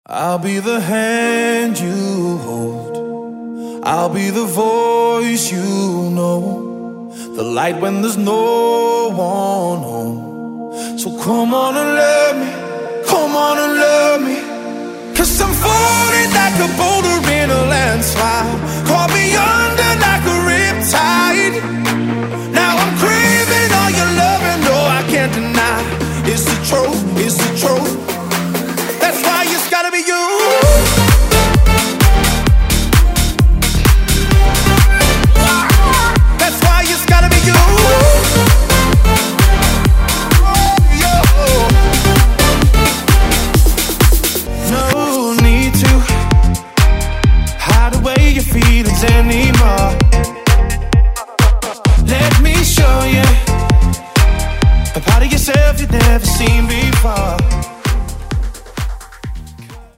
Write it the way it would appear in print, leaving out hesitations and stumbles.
I'll be the hand you hold. I'll be the voice you know. The light when there's no one home. So come on and let me, come on and let me.